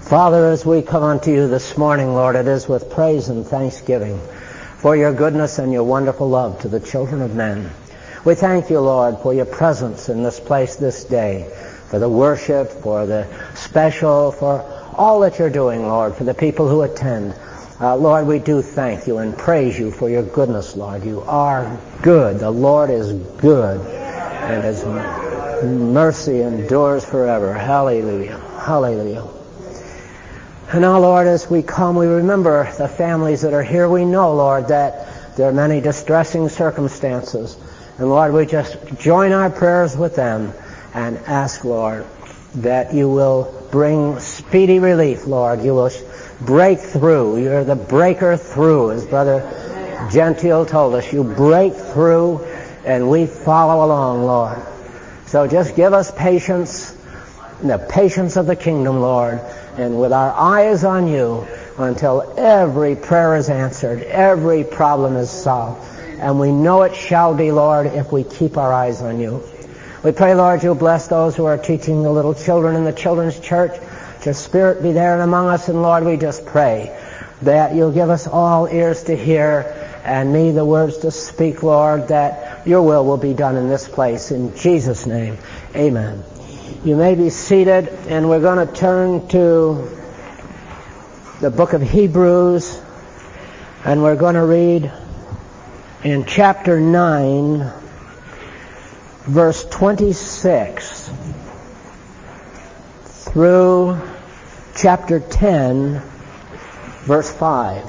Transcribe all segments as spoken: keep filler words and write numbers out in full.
Father, as we come unto you this morning, Lord, it is with praise and thanksgiving for your goodness and your wonderful love to the children of men. We thank you, Lord, for your presence in this place this day, for the worship, for the special, for all that you're doing, Lord, for the people who attend. Uh, Lord, we do thank you and praise you for your goodness, Lord. You are good. The Lord is good, and his mercy endures forever. Hallelujah. Hallelujah. And now, Lord, as we come, we remember the families that are here. We know, Lord, that there are many distressing circumstances. And, Lord, we just join our prayers with them and ask, Lord, that you will bring speedy relief, Lord. You will break through. You're the breaker through, as Brother Gentile told us. You break through, and we follow along, Lord. So just give us patience, the patience of the kingdom, Lord, and with our eyes on you until every prayer is answered, every problem is solved. And we know it shall be, Lord, if we keep our eyes on you. We pray, Lord, you'll bless those who are teaching the little children in the children's church. Your Spirit be there and among us, and Lord, we just pray that you'll give us all ears to hear and me the words to speak, Lord, that your will will be done in this place. In Jesus' name, amen. You may be seated, and we're going to turn to the book of Hebrews, and we're going to read in chapter nine, verse twenty-six, through chapter ten, verse five.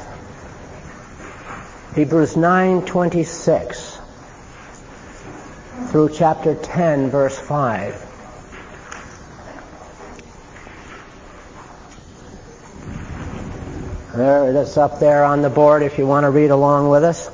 Hebrews nine twenty-six through chapter ten, verse five. There it is up there on the board if you want to read along with us.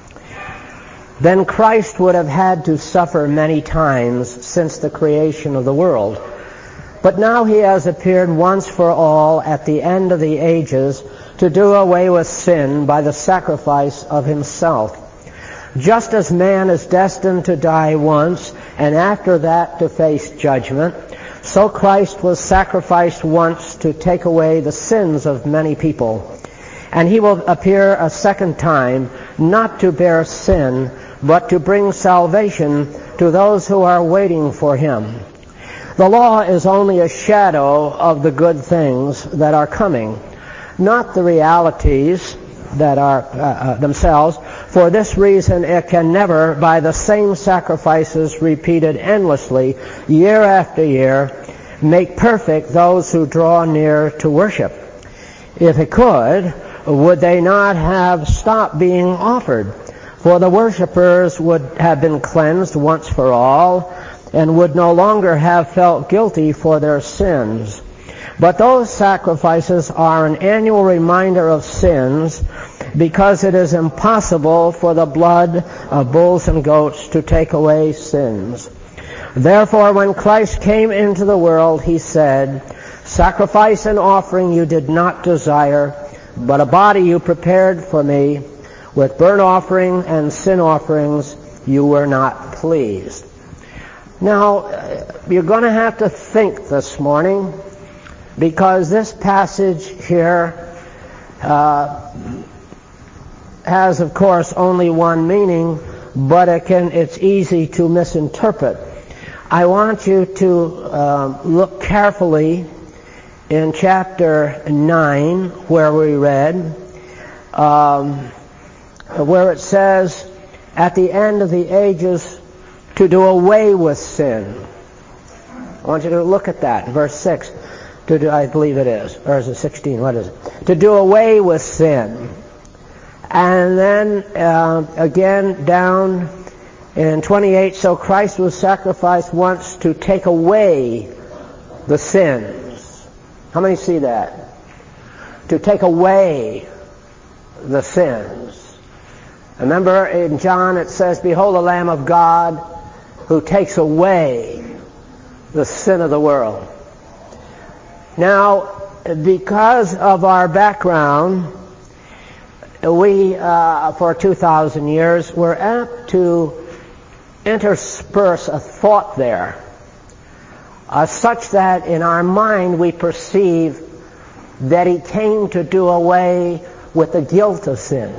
Then Christ would have had to suffer many times since the creation of the world. But now he has appeared once for all at the end of the ages to do away with sin by the sacrifice of himself. Just as man is destined to die once and after that to face judgment, so Christ was sacrificed once to take away the sins of many people. And he will appear a second time, not to bear sin, but to bring salvation to those who are waiting for him. The law is only a shadow of the good things that are coming, not the realities that are uh, uh, themselves. For this reason it can never, by the same sacrifices repeated endlessly, year after year, make perfect those who draw near to worship. If it could, would they not have stopped being offered? For the worshippers would have been cleansed once for all, and would no longer have felt guilty for their sins. But those sacrifices are an annual reminder of sins, because it is impossible for the blood of bulls and goats to take away sins. Therefore, when Christ came into the world, he said, "Sacrifice and offering you did not desire, but a body you prepared for me. With burnt offering and sin offerings you were not pleased." Now, you're going to have to think this morning, because this passage here uh, has, of course, only one meaning, but it can, it's easy to misinterpret. I want you to uh, look carefully in chapter nine, where we read, um, where it says, at the end of the ages, to do away with sin. I want you to look at that, verse six. To do, I believe it is, or is it sixteen? What is it? To do away with sin. And then uh, again down in twenty-eight, so Christ was sacrificed once to take away the sins. How many see that? To take away the sins. Remember in John it says, "Behold the Lamb of God who takes away the sin of the world." Now, because of our background, we, uh, for two thousand years, were apt to intersperse a thought there, uh, such that in our mind we perceive that he came to do away with the guilt of sin.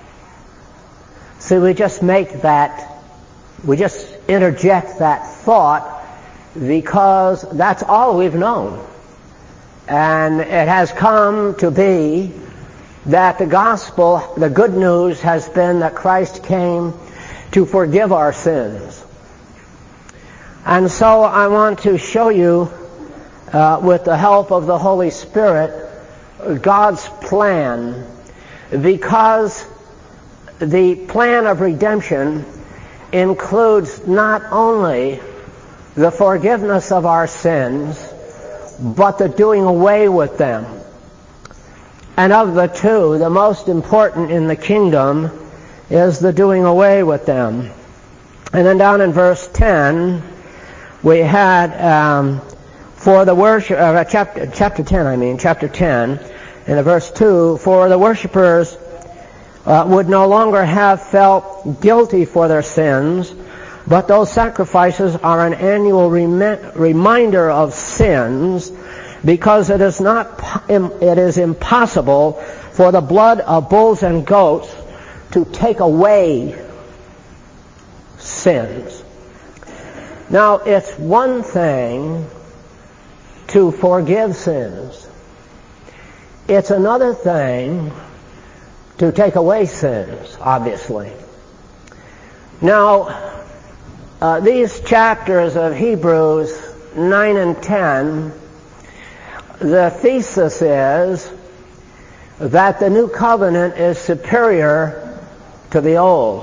So we just make that, we just interject that thought because that's all we've known. And it has come to be that the gospel, the good news has been that Christ came to forgive our sins. And so I want to show you, uh, with the help of the Holy Spirit, God's plan, because the plan of redemption includes not only the forgiveness of our sins, but the doing away with them. And of the two, the most important in the kingdom is the doing away with them. And then down in verse ten, we had um, for the worship, uh, chapter, chapter ten, I mean, chapter ten, in the verse two, for the worshipers uh, would no longer have felt guilty for their sins, but those sacrifices are an annual rem- reminder of sins, because it is not, it is impossible for the blood of bulls and goats to take away sins. Now, it's one thing to forgive sins. It's another thing to take away sins, obviously. Now, uh, these chapters of Hebrews nine and ten, the thesis is that the new covenant is superior to the old.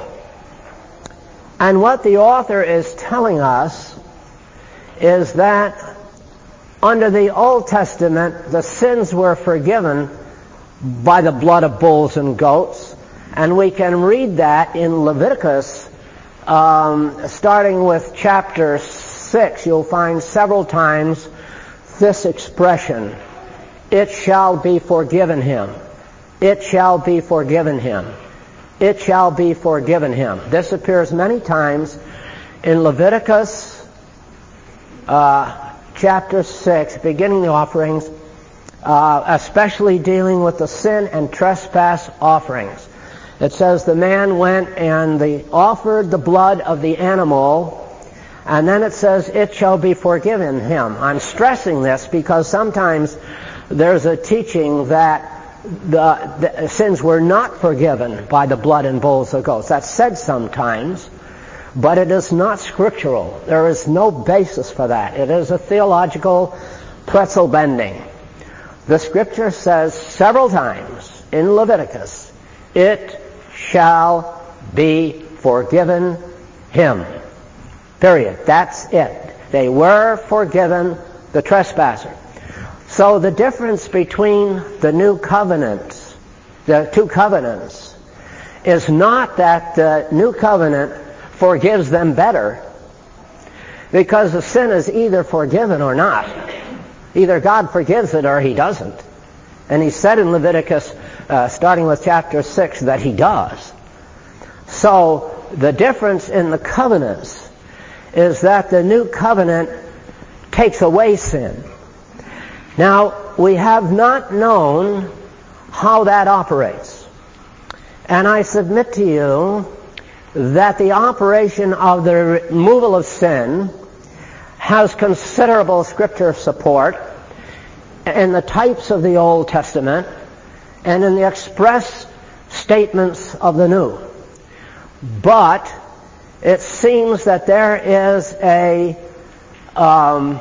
And what the author is telling us is that under the Old Testament, the sins were forgiven by the blood of bulls and goats. And we can read that in Leviticus, um, starting with chapter six. You'll find several times this expression, it shall be forgiven him. It shall be forgiven him. It shall be forgiven him. This appears many times in Leviticus uh, chapter six, beginning the offerings, uh, especially dealing with the sin and trespass offerings. It says the man went and they offered the blood of the animal, and then it says, it shall be forgiven him. I'm stressing this because sometimes there's a teaching that the, the sins were not forgiven by the blood and bulls and goats. That's said sometimes, but it is not scriptural. There is no basis for that. It is a theological pretzel bending. The scripture says several times in Leviticus, it shall be forgiven him. Period. That's it. They were forgiven the trespasser. So the difference between the new covenants, the two covenants, is not that the new covenant forgives them better, because the sin is either forgiven or not. Either God forgives it or he doesn't. And he said in Leviticus, uh, starting with chapter six, that he does. So the difference in the covenants is that the new covenant takes away sin. Now, we have not known how that operates. And I submit to you that the operation of the removal of sin has considerable scripture support in the types of the Old Testament and in the express statements of the New. But it seems that there is a um,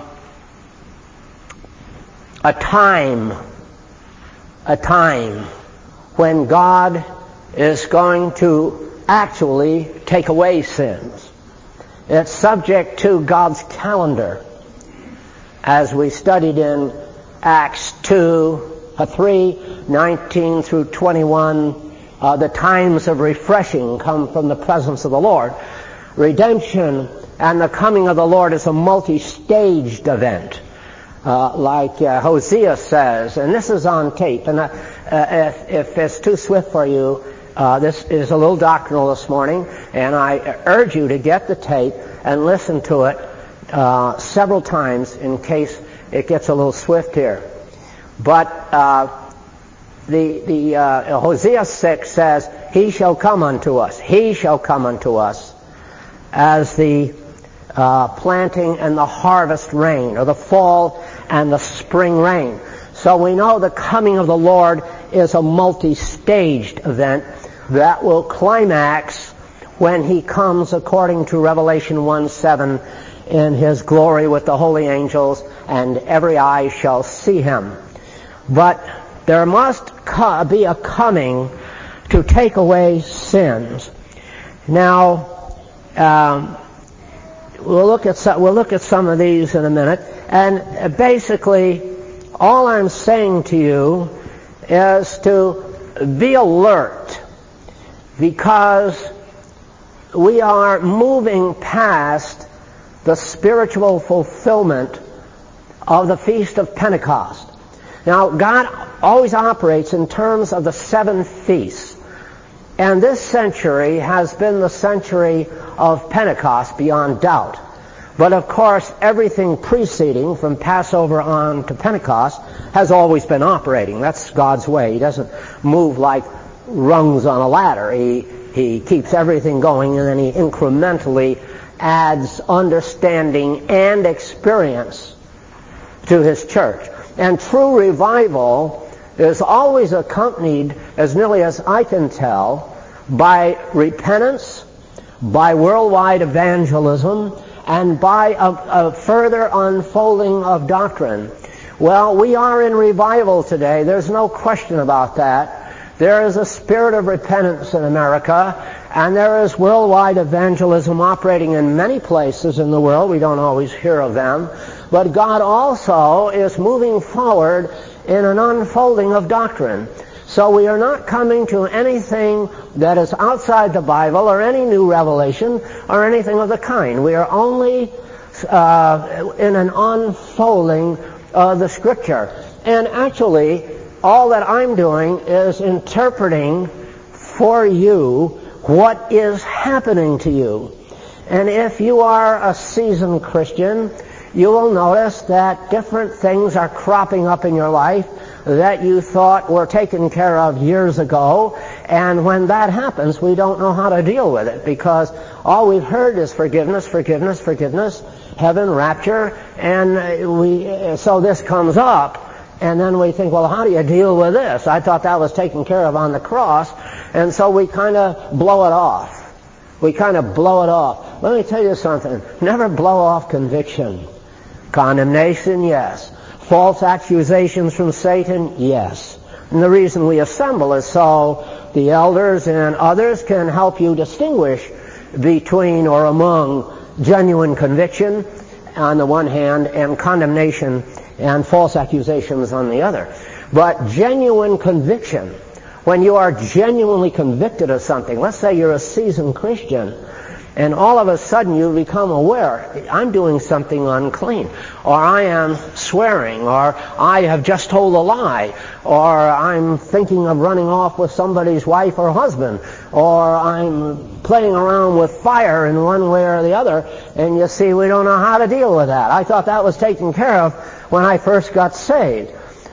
a time, a time when God is going to actually take away sins. It's subject to God's calendar, as we studied in Acts two, uh, three, nineteen through twenty-one. Uh, the times of refreshing come from the presence of the Lord. Redemption and the coming of the Lord is a multi-staged event, uh, like uh, Hosea says, and this is on tape. And uh, uh, if, if it's too swift for you, uh, this is a little doctrinal this morning, and I urge you to get the tape and listen to it uh, several times in case it gets a little swift here. But uh, the, the uh, Hosea six says, he shall come unto us. He shall come unto us as the uh, planting and the harvest rain, or the fall and the spring rain. So we know the coming of the Lord is a multi-staged event that will climax when he comes, according to Revelation one seven, in his glory with the holy angels, and every eye shall see him. But there must co- be a coming to take away sins. Now, um, we'll look at some, we'll look at some of these in a minute, and basically, all I'm saying to you is to be alert, because we are moving past the spiritual fulfillment of the Feast of Pentecost. Now, God always operates in terms of the seven feasts. And this century has been the century of Pentecost beyond doubt. But of course, everything preceding, from Passover on to Pentecost, has always been operating. That's God's way. He doesn't move like rungs on a ladder. He, he keeps everything going, and then he incrementally adds understanding and experience to his church. And true revival is always accompanied, as nearly as I can tell, by repentance, by worldwide evangelism, and by a, a further unfolding of doctrine. Well, we are in revival today. There's no question about that. There is a spirit of repentance in America, and there is worldwide evangelism operating in many places in the world. We don't always hear of them. But God also is moving forward in an unfolding of doctrine. So we are not coming to anything that is outside the Bible or any new revelation or anything of the kind. We are only uh, in an unfolding of the Scripture. And actually, all that I'm doing is interpreting for you what is happening to you. And if you are a seasoned Christian, you will notice that different things are cropping up in your life that you thought were taken care of years ago, and when that happens, we don't know how to deal with it, because all we've heard is forgiveness, forgiveness, forgiveness, heaven, rapture, and we so this comes up, and then we think, well, how do you deal with this? I thought that was taken care of on the cross, and so we kind of blow it off. We kind of blow it off. Let me tell you something. Never blow off conviction. Condemnation, yes. False accusations from Satan, yes. And the reason we assemble is so the elders and others can help you distinguish between or among genuine conviction on the one hand and condemnation and false accusations on the other. But genuine conviction, when you are genuinely convicted of something, let's say you're a seasoned Christian, and all of a sudden you become aware, I'm doing something unclean, or I am swearing, or I have just told a lie, or I'm thinking of running off with somebody's wife or husband, or I'm playing around with fire in one way or the other, and you see, we don't know how to deal with that. I thought that was taken care of when I first got saved.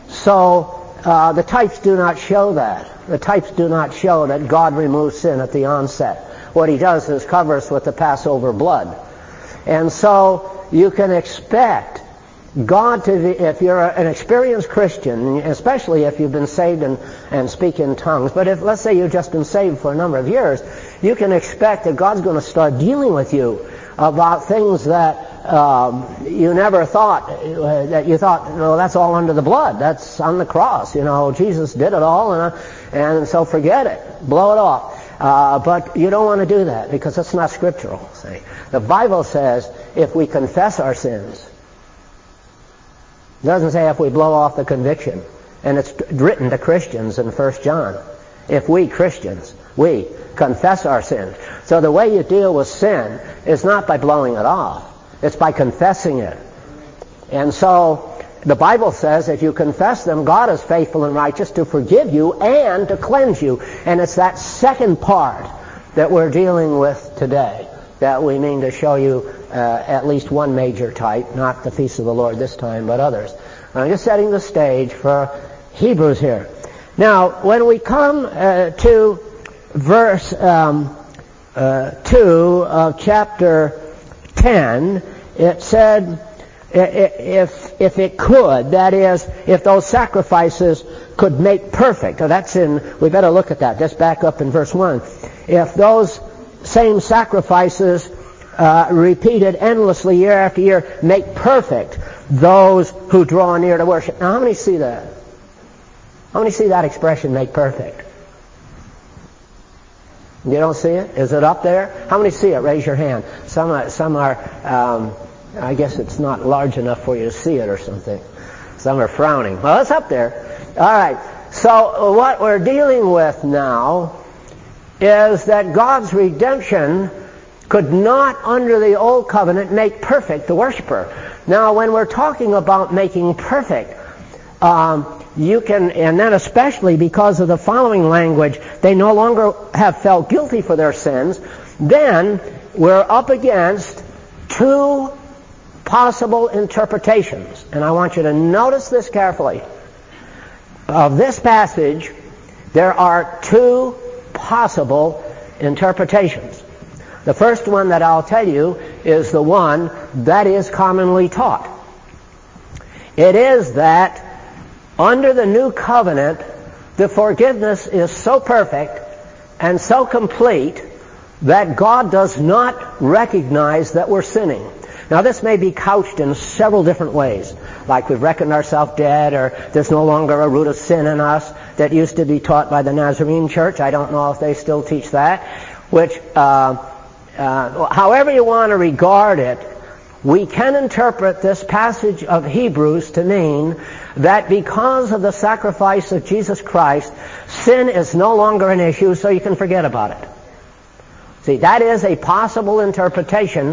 So uh, the types do not show that. The types do not show that God removes sin at the onset. What he does is cover us with the Passover blood. And so you can expect God to, be, if you're an experienced Christian, especially if you've been saved and, and speak in tongues, but if, let's say you've just been saved for a number of years, you can expect that God's going to start dealing with you about things that um, you never thought, uh, that you thought, no, that's all under the blood. That's on the cross. You know, Jesus did it all, and, uh, and so forget it. Blow it off. Uh, but you don't want to do that, because it's not scriptural. See? The Bible says if we confess our sins, it doesn't say if we blow off the conviction. And it's written to Christians in First John. If we Christians, we confess our sins. So the way you deal with sin is not by blowing it off. It's by confessing it. And so the Bible says if you confess them, God is faithful and righteous to forgive you and to cleanse you. And it's that second part that we're dealing with today that we mean to show you uh, at least one major type, not the Feast of the Lord this time, but others. I'm just setting the stage for Hebrews here. Now, when we come uh, to verse um, uh, two of chapter ten, it said, if if it could, that is, if those sacrifices could make perfect. Now that's in, we better look at that. Just back up in verse one. If those same sacrifices uh, repeated endlessly year after year make perfect those who draw near to worship. Now how many see that? How many see that expression, make perfect? You don't see it? Is it up there? How many see it? Raise your hand. Some are, some are um, I guess it's not large enough for you to see it or something. Some are frowning. Well, it's up there. All right. So what we're dealing with now is that God's redemption could not, under the old covenant, make perfect the worshiper. Now, when we're talking about making perfect, um, you can, and then especially because of the following language, they no longer have felt guilty for their sins, then we're up against two possible interpretations. And I want you to notice this carefully. Of this passage, there are two possible interpretations. The first one that I'll tell you is the one that is commonly taught. It is that under the new covenant, the forgiveness is so perfect and so complete that God does not recognize that we're sinning. Now this may be couched in several different ways, like we've reckoned ourselves dead, or there's no longer a root of sin in us that used to be taught by the Nazarene Church. I don't know if they still teach that. Which, uh, uh, however you want to regard it, we can interpret this passage of Hebrews to mean that because of the sacrifice of Jesus Christ, sin is no longer an issue, so you can forget about it. See, that is a possible interpretation.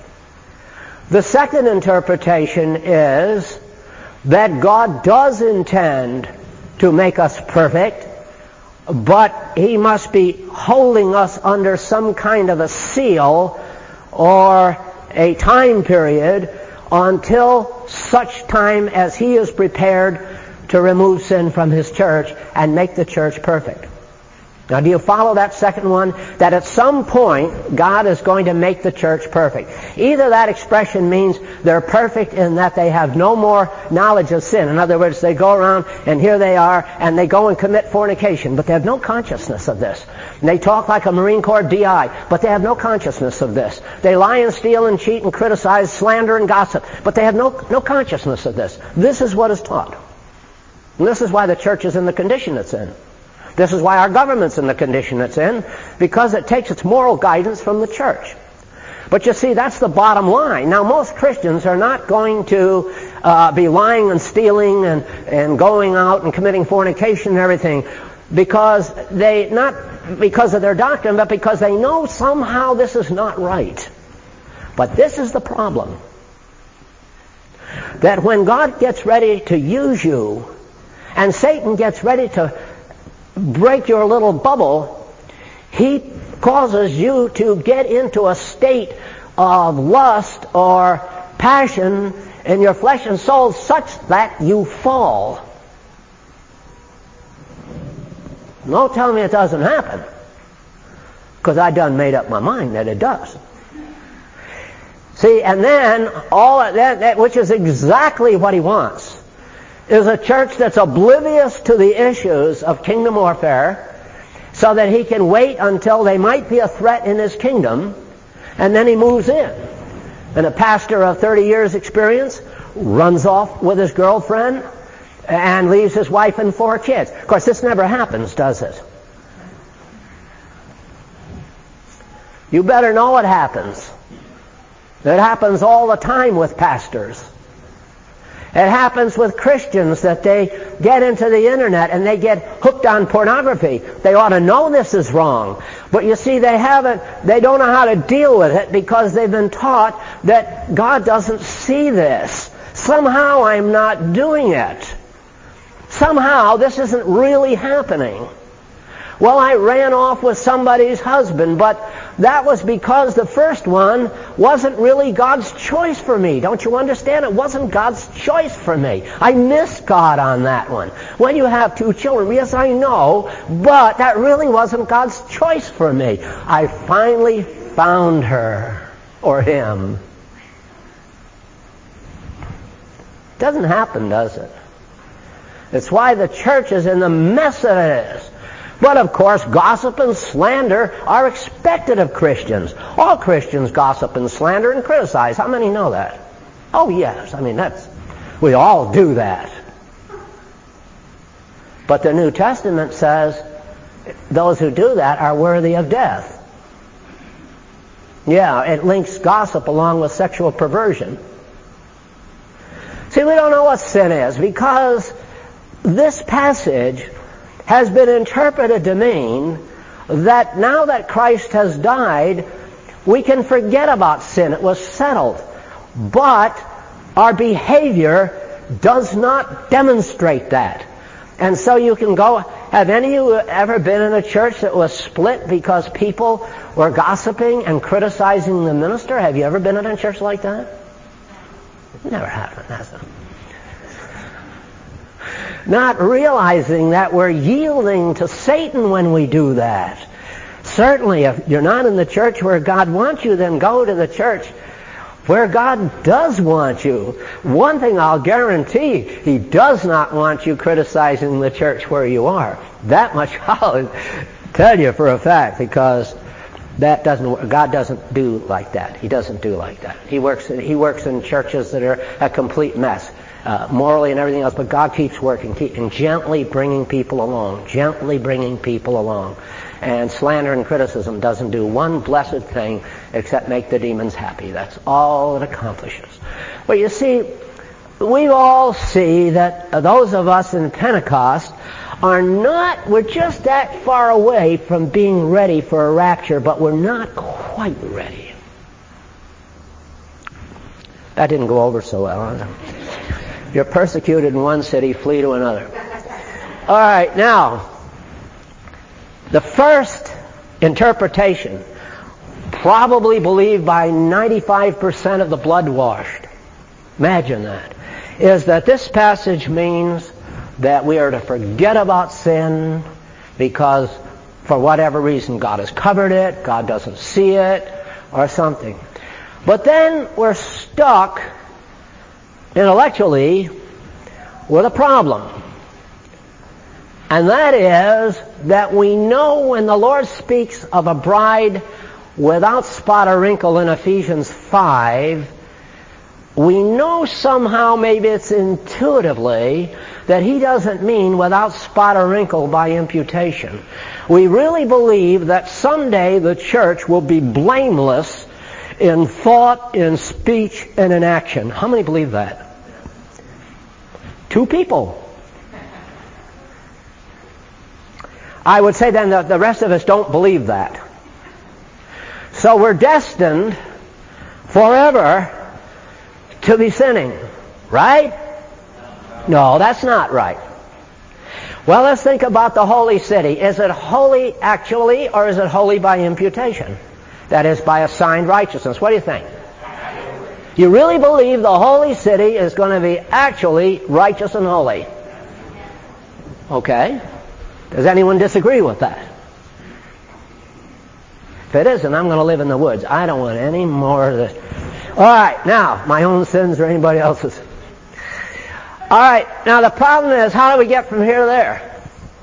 The second interpretation is that God does intend to make us perfect, but He must be holding us under some kind of a seal or a time period until such time as He is prepared to remove sin from His church and make the church perfect. Now, do you follow that second one? That at some point, God is going to make the church perfect. Either that expression means they're perfect in that they have no more knowledge of sin. In other words, they go around and here they are and they go and commit fornication, but they have no consciousness of this. And they talk like a Marine Corps D I, but they have no consciousness of this. They lie and steal and cheat and criticize, slander and gossip, but they have no, no consciousness of this. This is what is taught. And this is why the church is in the condition it's in. This is why our government's in the condition it's in, because it takes its moral guidance from the church. But you see, that's the bottom line. Now, most Christians are not going to uh, be lying and stealing and, and going out and committing fornication and everything because they, not because of their doctrine, but because they know somehow this is not right. But this is the problem. That when God gets ready to use you and Satan gets ready to break your little bubble, he causes you to get into a state of lust or passion in your flesh and soul such that you fall. Don't tell me it doesn't happen, because I done made up my mind that it does. See, and then all of that, that which is exactly what he wants, is a church that's oblivious to the issues of kingdom warfare so that he can wait until they might be a threat in his kingdom, and then he moves in. And a pastor of thirty years experience runs off with his girlfriend and leaves his wife and four kids. Of course, this never happens, does it? You better know it happens. It happens all the time with pastors. It happens with Christians that they get into the internet and they get hooked on pornography. They ought to know this is wrong. But you see, they haven't, they don't know how to deal with it because they've been taught that God doesn't see this. Somehow I'm not doing it. Somehow this isn't really happening. Well, I ran off with somebody's husband, but that was because the first one wasn't really God's choice for me. Don't you understand? It wasn't God's choice for me. I missed God on that one. When you have two children, yes, I know, but that really wasn't God's choice for me. I finally found her or him. Doesn't happen, does it? It's why the church is in the mess that it is. But of course, gossip and slander are expected of Christians. All Christians gossip and slander and criticize. How many know that? Oh yes, I mean that's, we all do that. But the New Testament says those who do that are worthy of death. Yeah, it links gossip along with sexual perversion. See, we don't know what sin is because this passage has been interpreted to mean that now that Christ has died, we can forget about sin. It was settled. But our behavior does not demonstrate that. And so you can go, have any of you ever been in a church that was split because people were gossiping and criticizing the minister? Have you ever been in a church like that? It never happened, has it? Not realizing that we're yielding to Satan when we do that. Certainly, if you're not in the church where God wants you, then go to the church where God does want you. One thing I'll guarantee, He does not want you criticizing the church where you are. That much I'll tell you for a fact, because that doesn't, God doesn't do like that. He doesn't do like that. He works, he works in churches that are a complete mess. Uh, morally and everything else, but God keeps working keep, and gently bringing people along, gently bringing people along. And slander and criticism doesn't do one blessed thing except make the demons happy. That's all it accomplishes. But you see, we all see that those of us in Pentecost are not, we're just that far away from being ready for a rapture, but we're not quite ready. That didn't go over so well, huh? You're persecuted in one city, flee to another. All right, now, the first interpretation, probably believed by ninety-five percent of the blood-washed, imagine that, is that this passage means that we are to forget about sin because for whatever reason God has covered it, God doesn't see it, or something. But then we're stuck intellectually with a problem. And that is that we know when the Lord speaks of a bride without spot or wrinkle in Ephesians five, we know somehow, maybe it's intuitively, that He doesn't mean without spot or wrinkle by imputation. We really believe that someday the church will be blameless in thought, in speech, and in action. How many believe that? Two people. I would say then that the rest of us don't believe that. So we're destined forever to be sinning. Right? No, that's not right. Well, let's think about the holy city. Is it holy actually, or is it holy by imputation? That is, by assigned righteousness. What do you think? You really believe the holy city is going to be actually righteous and holy? Okay. Does anyone disagree with that? If it isn't, I'm going to live in the woods. I don't want any more of this. All right, now, my own sins or anybody else's. All right, now the problem is, how do we get from here to there?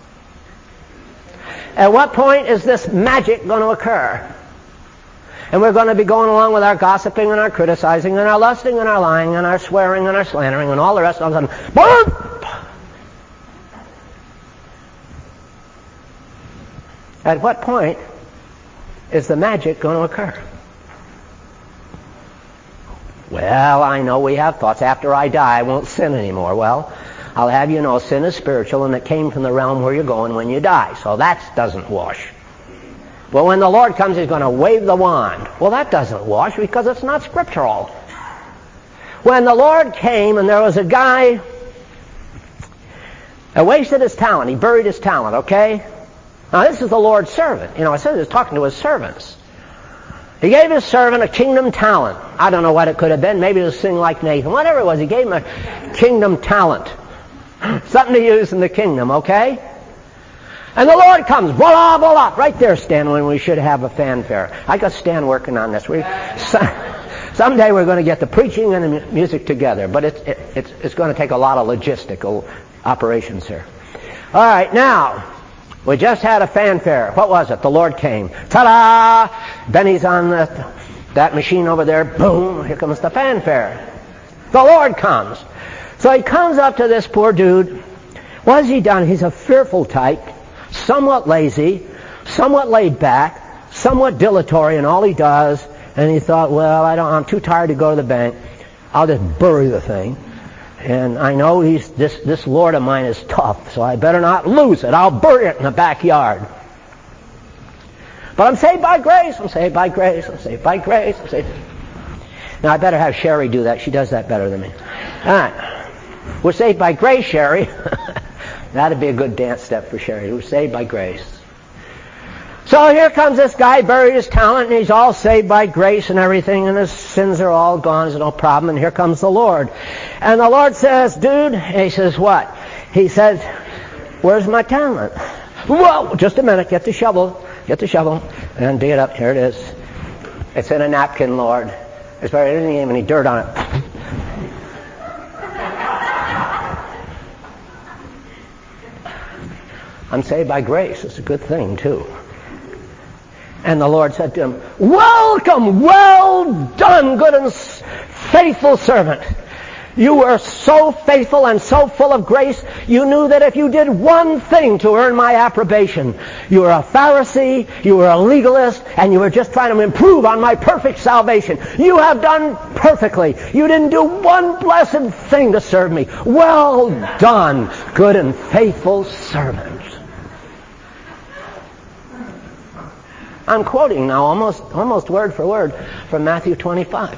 At what point is this magic going to occur? And we're going to be going along with our gossiping and our criticizing and our lusting and our lying and our swearing and our slandering and all the rest of them. Boom! At what point is the magic going to occur? Well, I know we have thoughts. After I die, I won't sin anymore. Well, I'll have you know sin is spiritual and it came from the realm where you're going when you die. So that doesn't wash. Well, when the Lord comes, He's going to wave the wand. Well, that doesn't wash because it's not scriptural. When the Lord came and there was a guy that wasted his talent. He buried his talent, okay? Now, this is the Lord's servant. You know, I said he was talking to his servants. He gave his servant a kingdom talent. I don't know what it could have been. Maybe it was sing like Nathan. Whatever it was, he gave him a kingdom talent. Something to use in the kingdom, okay? And the Lord comes. Voila, voila. Right there, Stan, when we should have a fanfare. I got Stan working on this. We, someday we're going to get the preaching and the music together. But it's, it, it's, it's going to take a lot of logistical operations here. All right, now... we just had a fanfare. What was it? The Lord came. Ta-da! Benny's on the, that machine over there. Boom! Here comes the fanfare. The Lord comes. So he comes up to this poor dude. What has he done? He's a fearful type, somewhat lazy, somewhat laid back, somewhat dilatory in all he does. And he thought, well, I don't, I'm too tired to go to the bank. I'll just bury the thing. And I know he's this, this Lord of mine is tough, so I better not lose it. I'll bury it in the backyard. But I'm saved by grace. I'm saved by grace. I'm saved by grace. I'm saved. Now, I better have Sherry do that. She does that better than me. All right. We're saved by grace, Sherry. That'd be a good dance step for Sherry. We're saved by grace. So here comes this guy, buried his talent, and he's all saved by grace and everything, and his sins are all gone. There's no problem. And here comes the Lord. And the Lord says, dude, and he says, what? He says, where's my talent? Whoa, just a minute. Get the shovel. Get the shovel and dig it up. Here it is. It's in a napkin, Lord. It's very, there isn't even any dirt on it. I'm saved by grace. It's a good thing, too. And the Lord said to him, welcome, well done, good and faithful servant. You were so faithful and so full of grace, you knew that if you did one thing to earn my approbation, you were a Pharisee, you were a legalist, and you were just trying to improve on my perfect salvation. You have done perfectly. You didn't do one blessed thing to serve me. Well done, good and faithful servant. I'm quoting now almost almost word for word from Matthew twenty-five.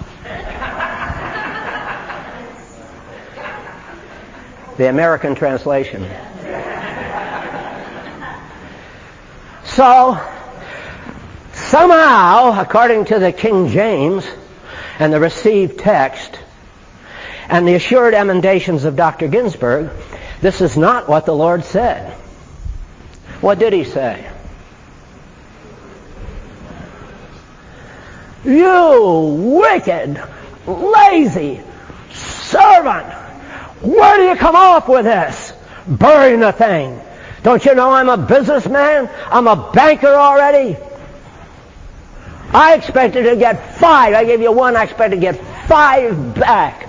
The American translation. So, somehow, according to the King James and the received text and the assured emendations of Doctor Ginsburg, this is not what the Lord said. What did he say? You wicked, lazy servant! Where do you come off with this? Burying the thing. Don't you know I'm a businessman? I'm a banker already. I expected to get five. I gave you one. I expected to get five back.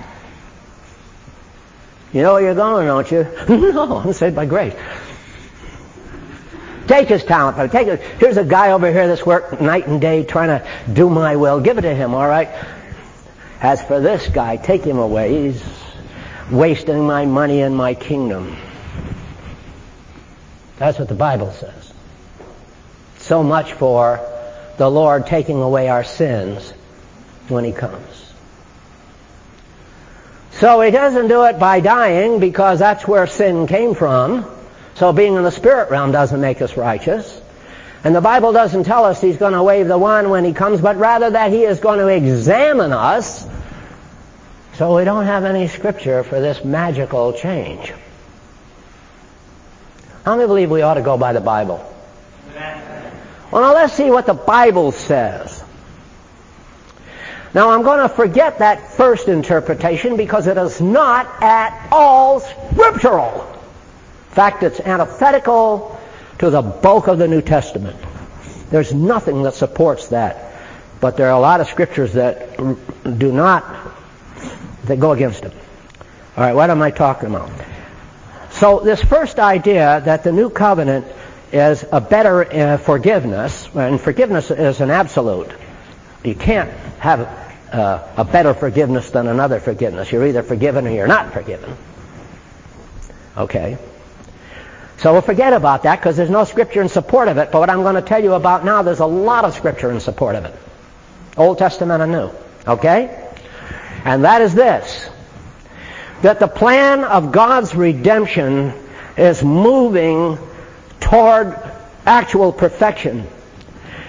You know where you're going, don't you? No, I'm saved by grace. Take his talent, but take it. Here's a guy over here that's worked night and day trying to do my will. Give it to him, all right? As for this guy, take him away. He's wasting my money and my kingdom. That's what the Bible says. So much for the Lord taking away our sins when he comes. So he doesn't do it by dying, because that's where sin came from. So being in the spirit realm doesn't make us righteous. And the Bible doesn't tell us he's going to wave the wand when he comes, but rather that he is going to examine us. So we don't have any scripture for this magical change. How many believe we ought to go by the Bible? Well, now let's see what the Bible says. Now I'm going to forget that first interpretation because it is not at all scriptural. In fact, it's antithetical to the bulk of the New Testament. There's nothing that supports that. But there are a lot of scriptures that do not, that go against it. All right, what am I talking about? So this first idea that the new covenant is a better uh, forgiveness, and forgiveness is an absolute. You can't have uh, a better forgiveness than another forgiveness. You're either forgiven or you're not forgiven. Okay. So we'll forget about that because there's no scripture in support of it. But what I'm going to tell you about now, there's a lot of scripture in support of it. Old Testament and New. Okay? And that is this. That the plan of God's redemption is moving toward actual perfection.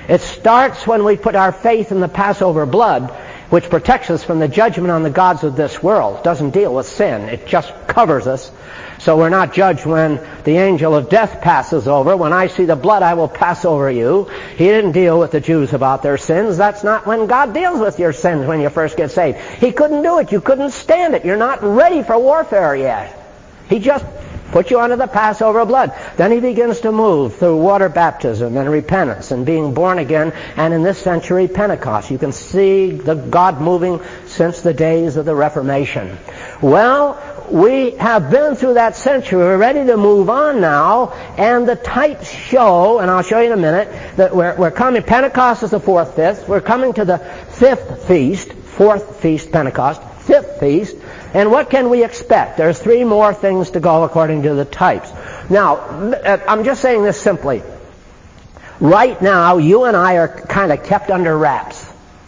It starts when we put our faith in the Passover blood, which protects us from the judgment on the gods of this world. It doesn't deal with sin. It just covers us. So we're not judged when the angel of death passes over. When I see the blood, I will pass over you. He didn't deal with the Jews about their sins. That's not when God deals with your sins when you first get saved. He couldn't do it. You couldn't stand it. You're not ready for warfare yet. He just put you under the Passover blood. Then he begins to move through water baptism and repentance and being born again, and in this century, Pentecost. You can see the God moving since the days of the Reformation. Well, we have been through that century. We're ready to move on now, and the types show, and I'll show you in a minute, that we're, we're coming, Pentecost is the fourth feast. We're coming to the fifth feast, fourth feast, Pentecost, fifth feast. And what can we expect? There's three more things to go according to the types. Now, I'm just saying this simply. Right now, you and I are kind of kept under wraps.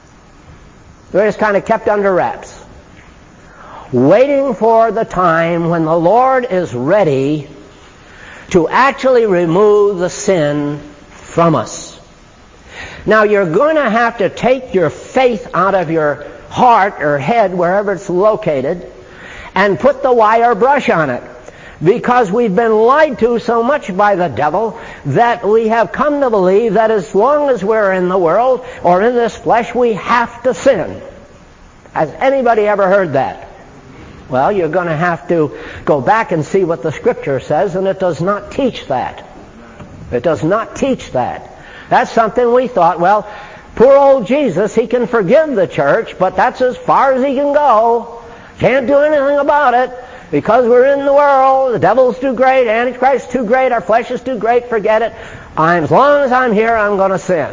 We're just kind of kept under wraps, waiting for the time when the Lord is ready to actually remove the sin from us. Now, you're going to have to take your faith out of your heart or head, wherever it's located, and put the wire brush on it. Because we've been lied to so much by the devil that we have come to believe that as long as we're in the world or in this flesh, we have to sin. Has anybody ever heard that? Well, you're going to have to go back and see what the Scripture says, and it does not teach that. It does not teach that. That's something we thought, well, poor old Jesus, he can forgive the church, but that's as far as he can go. Can't do anything about it because we're in the world. The devil's too great, Antichrist's too great, our flesh is too great, forget it. I'm, as long as I'm here, I'm going to sin.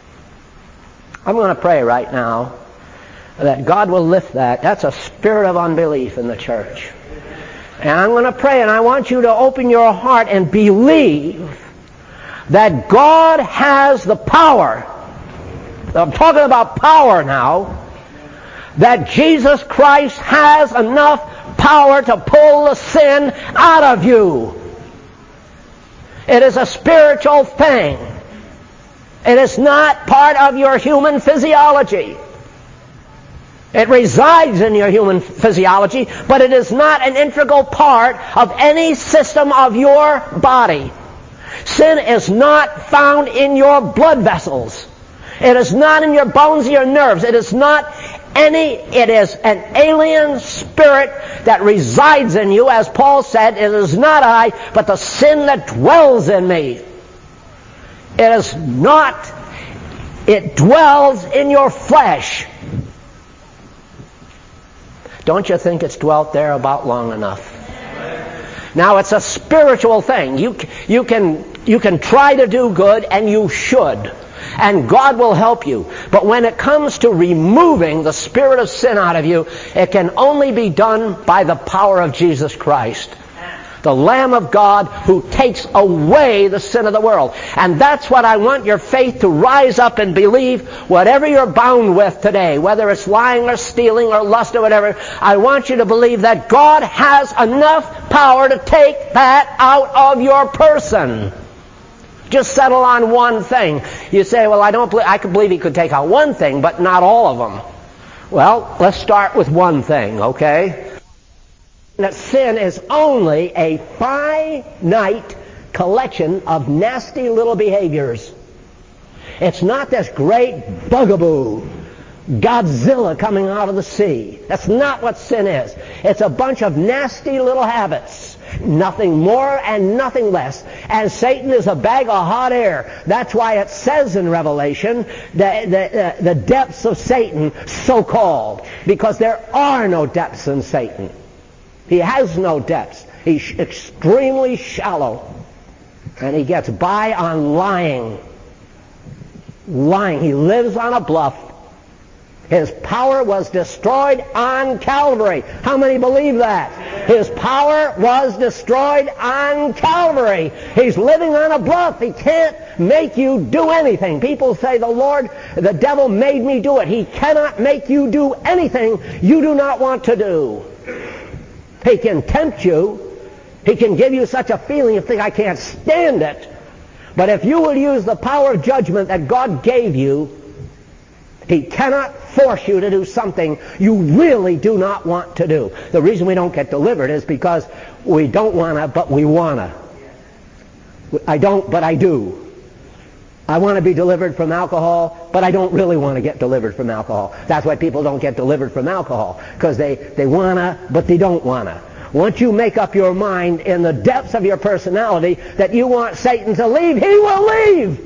I'm going to pray right now that God will lift that. That's a spirit of unbelief in the church. And I'm going to pray, and I want you to open your heart and believe that God has the power. I'm talking about power now. That Jesus Christ has enough power to pull the sin out of you. It is a spiritual thing. It is not part of your human physiology. It resides in your human physiology, but it is not an integral part of any system of your body. Sin is not found in your blood vessels. It is not in your bones or your nerves. It is not any, it is an alien spirit that resides in you. As Paul said, it is not I, but the sin that dwells in me. It is not, it dwells in your flesh. Don't you think it's dwelt there about long enough? Now, it's a spiritual thing. You, you can, you can try to do good, and you should. And God will help you. But when it comes to removing the spirit of sin out of you, it can only be done by the power of Jesus Christ, the Lamb of God who takes away the sin of the world. And that's what I want your faith to rise up and believe. Whatever you're bound with today, whether it's lying or stealing or lust or whatever, I want you to believe that God has enough power to take that out of your person. Just settle on one thing. You say, well, I don't believe, I could believe he could take out one thing, but not all of them. Well, let's start with one thing, okay? That sin is only a finite collection of nasty little behaviors. It's not this great bugaboo, Godzilla coming out of the sea. That's not what sin is. It's a bunch of nasty little habits. Nothing more and nothing less. And Satan is a bag of hot air. That's why it says in Revelation, the, the, uh, the depths of Satan, so-called. Because there are no depths in Satan. He has no depths. He's extremely shallow. And he gets by on lying. Lying. He lives on a bluff. His power was destroyed on Calvary. How many believe that? His power was destroyed on Calvary. He's living on a bluff. He can't make you do anything. People say, the Lord, the devil made me do it. He cannot make you do anything you do not want to do. He can tempt you. He can give you such a feeling you think, I can't stand it. But if you will use the power of judgment that God gave you, He cannot force you to do something you really do not want to do. The reason we don't get delivered is because we don't want to, but we want to. I don't, but I do. I want to be delivered from alcohol, but I don't really want to get delivered from alcohol. That's why people don't get delivered from alcohol, because they, they want to, but they don't want to. Once you make up your mind in the depths of your personality that you want Satan to leave, he will leave.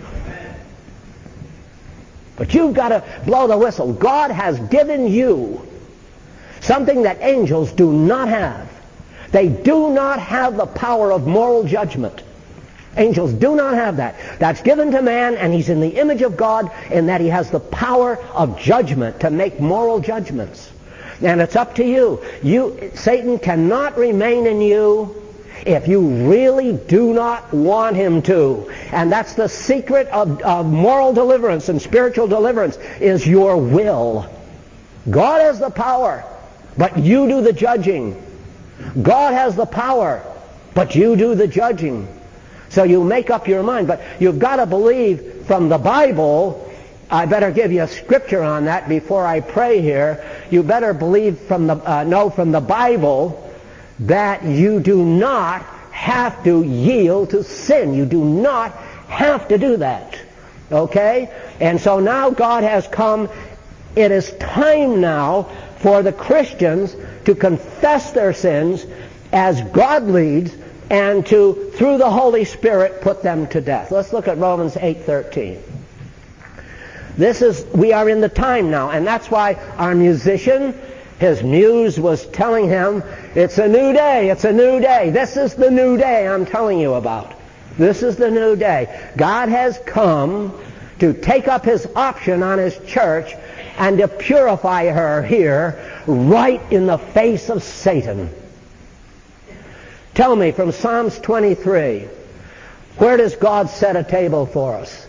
But you've got to blow the whistle. God has given you something that angels do not have. They do not have the power of moral judgment. Angels do not have that. That's given to man, and he's in the image of God in that he has the power of judgment to make moral judgments. And it's up to you. You, Satan cannot remain in you if you really do not want him to. And that's the secret of, of moral deliverance and spiritual deliverance, is your will. God has the power, but you do the judging. God has the power, but you do the judging. So you make up your mind. But you've got to believe from the Bible. I better give you a scripture on that before I pray here. You better believe from the uh, know from the Bible that you do not have to yield to sin. You do not have to do that. Okay? And so now God has come. It is time now for the Christians to confess their sins as God leads, and to, through the Holy Spirit, put them to death. Let's look at Romans eight thirteen. This is, we are in the time now, and that's why our musician, his muse was telling him, it's a new day, it's a new day. This is the new day I'm telling you about. This is the new day. God has come to take up his option on his church and to purify her here right in the face of Satan. Tell me, from Psalms twenty-three, where does God set a table for us?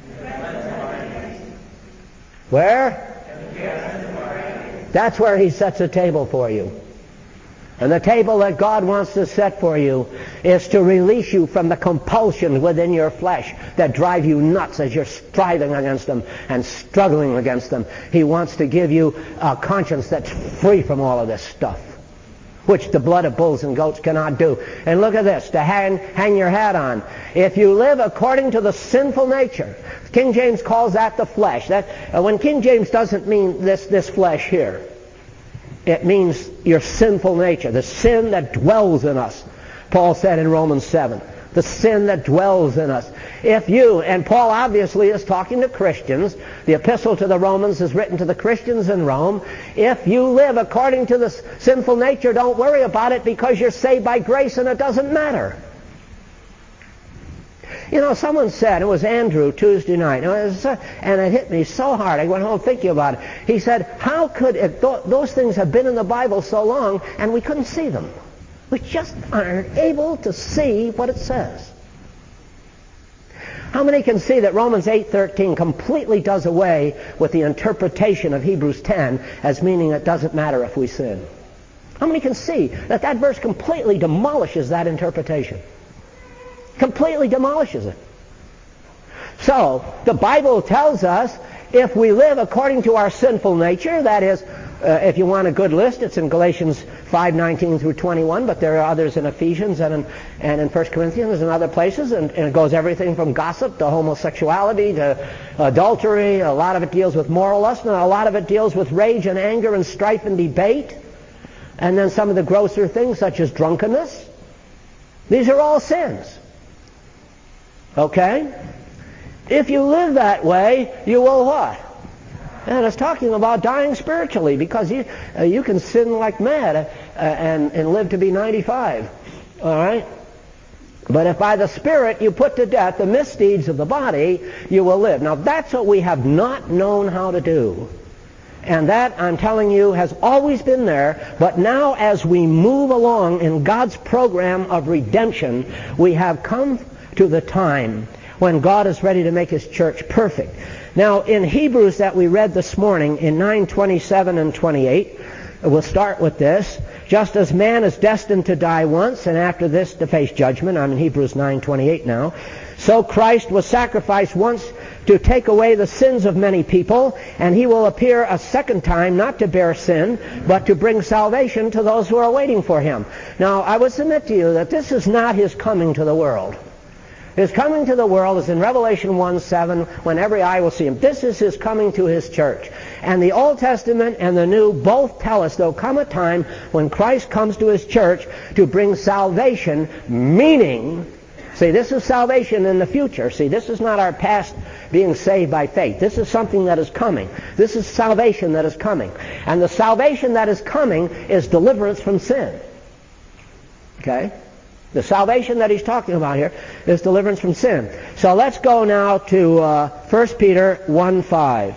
Where? That's where he sets a table for you. And the table that God wants to set for you is to release you from the compulsions within your flesh that drive you nuts as you're striving against them and struggling against them. He wants to give you a conscience that's free from all of this stuff, which the blood of bulls and goats cannot do. And look at this, to hang, hang your hat on. If you live according to the sinful nature, King James calls that the flesh. That, uh, when King James doesn't mean this, this flesh here, it means your sinful nature, the sin that dwells in us. Paul said in Romans seven, the sin that dwells in us. If you, and Paul obviously is talking to Christians, the epistle to the Romans is written to the Christians in Rome. If you live according to the sinful nature, don't worry about it, because you're saved by grace and it doesn't matter. You know, someone said, it was Andrew Tuesday night, and it, was, and it hit me so hard. I went home thinking about it. He said, how could it, th- those things have been in the Bible so long and we couldn't see them? We just aren't able to see what it says. How many can see that Romans eight thirteen completely does away with the interpretation of Hebrews ten as meaning it doesn't matter if we sin? How many can see that that verse completely demolishes that interpretation? Completely demolishes it. So, the Bible tells us if we live according to our sinful nature, that is, Uh, if you want a good list, it's in Galatians five nineteen through twenty-one, but there are others in Ephesians and in, and in First Corinthians and other places, and, and it goes everything from gossip to homosexuality to adultery. A lot of it deals with moral lust, and a lot of it deals with rage and anger and strife and debate, and then some of the grosser things such as drunkenness. These are all sins. Okay? If you live that way, you will what? And it's talking about dying spiritually, because you uh, you can sin like mad uh, and, and live to be ninety-five. All right? But if by the Spirit you put to death the misdeeds of the body, you will live. Now that's what we have not known how to do. And that, I'm telling you, has always been there. But now as we move along in God's program of redemption, we have come to the time when God is ready to make his church perfect. Now, in Hebrews that we read this morning, in nine twenty-seven and twenty-eight, we'll start with this. Just as man is destined to die once, and after this to face judgment, I'm in Hebrews nine twenty-eight now, So Christ was sacrificed once to take away the sins of many people, and he will appear a second time, not to bear sin, but to bring salvation to those who are waiting for him. Now, I would submit to you that this is not his coming to the world. His coming to the world is in Revelation one seven, when every eye will see him. This is his coming to his church. And the Old Testament and the New both tell us there'll come a time when Christ comes to his church to bring salvation, meaning, see, this is salvation in the future. See, this is not our past being saved by faith. This is something that is coming. This is salvation that is coming. And the salvation that is coming is deliverance from sin. Okay? The salvation that he's talking about here is deliverance from sin. So let's go now to uh, First Peter one five.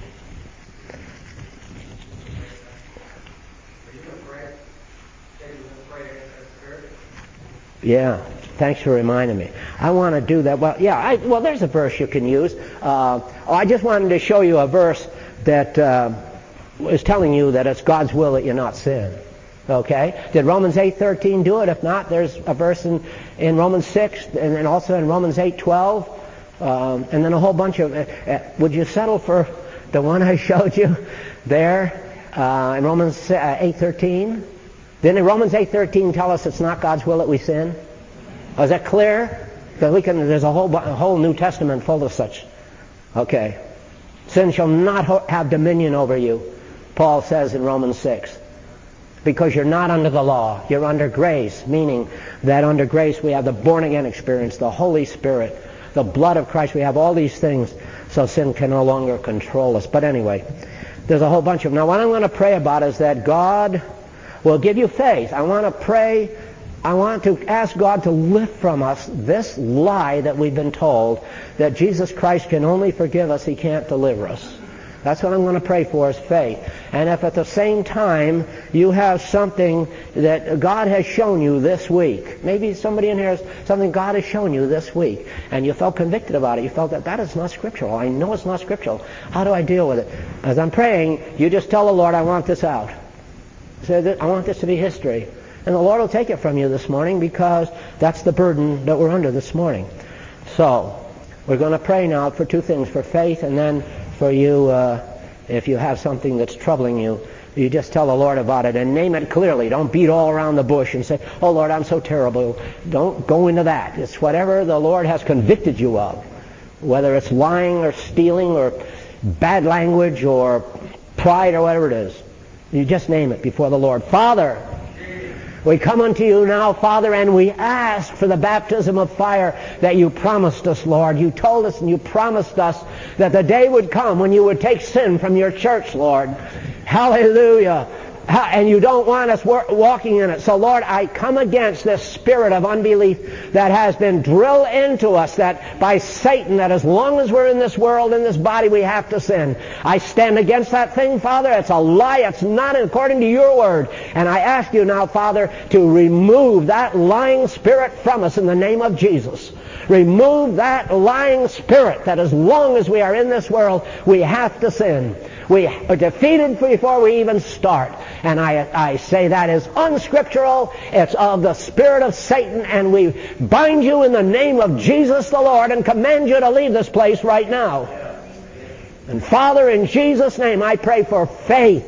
Yeah, thanks for reminding me. I want to do that. Well, yeah, I, well, there's a verse you can use. Uh, oh, I just wanted to show you a verse that uh, is telling you that it's God's will that you not sin. Okay? Did Romans eight thirteen do it? If not, there's a verse in, in Romans six, and then also in Romans eight twelve, um, and then a whole bunch of... Uh, uh, would you settle for the one I showed you there uh, in Romans uh, eight thirteen? Didn't Romans eight thirteen tell us it's not God's will that we sin? Oh, is that clear? Because we can. There's a whole, a whole New Testament full of such. Okay. Sin shall not ho- have dominion over you, Paul says in Romans six. Because you're not under the law. You're under grace, meaning that under grace we have the born-again experience, the Holy Spirit, the blood of Christ. We have all these things, so sin can no longer control us. But anyway, there's a whole bunch of them. Now, what I'm going to pray about is that God will give you faith. I want to pray, I want to ask God to lift from us this lie that we've been told, that Jesus Christ can only forgive us, he can't deliver us. That's what I'm going to pray for, is faith. And if at the same time you have something that God has shown you this week, maybe somebody in here has something God has shown you this week, and you felt convicted about it, you felt that that is not scriptural. I know it's not scriptural. How do I deal with it? As I'm praying, you just tell the Lord, I want this out. Say that I want this to be history. And the Lord will take it from you this morning, because that's the burden that we're under this morning. So, we're going to pray now for two things, for faith, and then for you, uh, if you have something that's troubling you, you just tell the Lord about it and name it clearly. Don't beat all around the bush and say, oh Lord, I'm so terrible. Don't go into that. It's whatever the Lord has convicted you of, whether it's lying or stealing or bad language or pride or whatever it is. You just name it before the Lord. Father, we come unto you now, Father, and we ask for the baptism of fire that you promised us, Lord. You told us and you promised us that the day would come when you would take sin from your church, Lord. Hallelujah. And you don't want us walking in it. So, Lord, I come against this spirit of unbelief that has been drilled into us, that by Satan, that as long as we're in this world, in this body, we have to sin. I stand against that thing, Father. It's a lie. It's not according to your word. And I ask you now, Father, to remove that lying spirit from us in the name of Jesus. Remove that lying spirit that as long as we are in this world, we have to sin. We are defeated before we even start. And I, I say that is unscriptural. It's of the spirit of Satan. And we bind you in the name of Jesus the Lord and command you to leave this place right now. And Father, in Jesus' name, I pray for faith.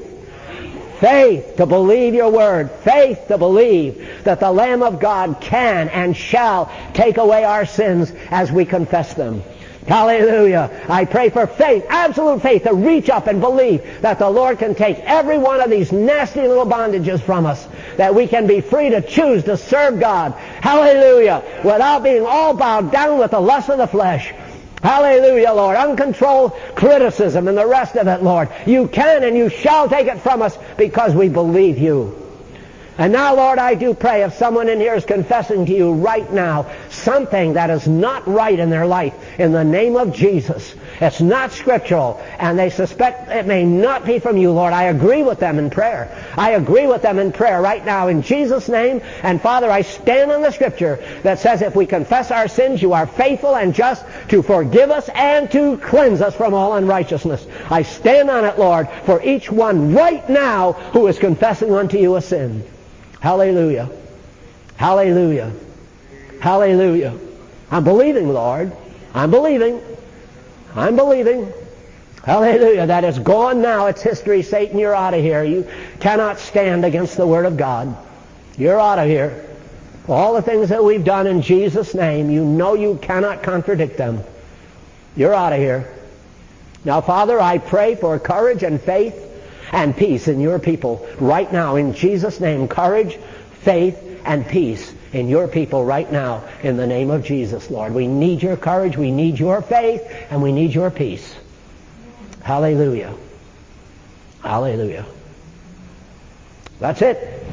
Faith to believe your word. Faith to believe that the Lamb of God can and shall take away our sins as we confess them. Hallelujah. I pray for faith, absolute faith, to reach up and believe that the Lord can take every one of these nasty little bondages from us, that we can be free to choose to serve God. Hallelujah. Without being all bowed down with the lust of the flesh. Hallelujah, Lord. Uncontrolled criticism and the rest of it, Lord. You can and you shall take it from us because we believe you. And now, Lord, I do pray if someone in here is confessing to you right now something that is not right in their life, in the name of Jesus, it's not scriptural, and they suspect it may not be from you, Lord, I agree with them in prayer. I agree with them in prayer right now in Jesus' name. And Father, I stand on the scripture that says if we confess our sins, you are faithful and just to forgive us and to cleanse us from all unrighteousness. I stand on it, Lord, for each one right now who is confessing unto you a sin. Hallelujah. Hallelujah. Hallelujah. I'm believing, Lord. I'm believing. I'm believing. Hallelujah. That is gone now. It's history. Satan, you're out of here. You cannot stand against the Word of God. You're out of here. All the things that we've done in Jesus' name, you know you cannot contradict them. You're out of here. Now, Father, I pray for courage and faith and peace in your people right now. In Jesus' name, courage, faith, and peace in your people right now. In the name of Jesus, Lord. We need your courage, we need your faith, and we need your peace. Hallelujah. Hallelujah. That's it.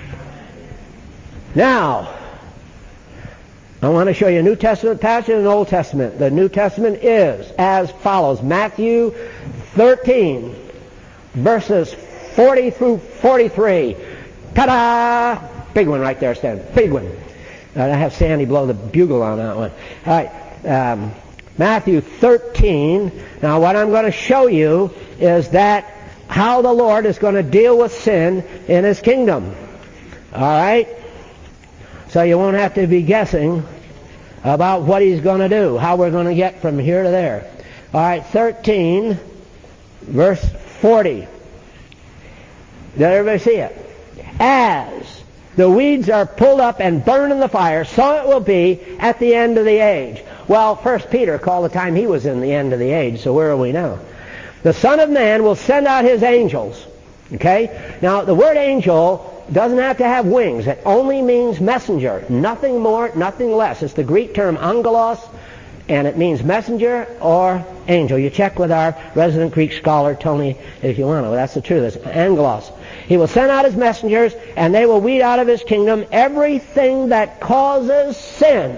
Now, I want to show you a New Testament passage and an Old Testament. The New Testament is as follows. Matthew thirteen, verses forty through forty-three. Ta-da! Big one right there, Stan. Big one. Uh, I have Sandy blow the bugle on that one. All right. Um, Matthew thirteen. Now, what I'm going to show you is that how the Lord is going to deal with sin in His kingdom. All right? So you won't have to be guessing about what He's going to do, how we're going to get from here to there. All right, thirteen, verse forty. Did everybody see it? As the weeds are pulled up and burned in the fire, so it will be at the end of the age. Well, First Peter called the time he was in the end of the age, so where are we now? The Son of Man will send out His angels. Okay? Now, the word angel doesn't have to have wings. It only means messenger. Nothing more, nothing less. It's the Greek term angelos, and it means messenger or angel. You check with our resident Greek scholar, Tony, if you want to. That's the truth. It's angelos. He will send out His messengers, and they will weed out of His kingdom everything that causes sin.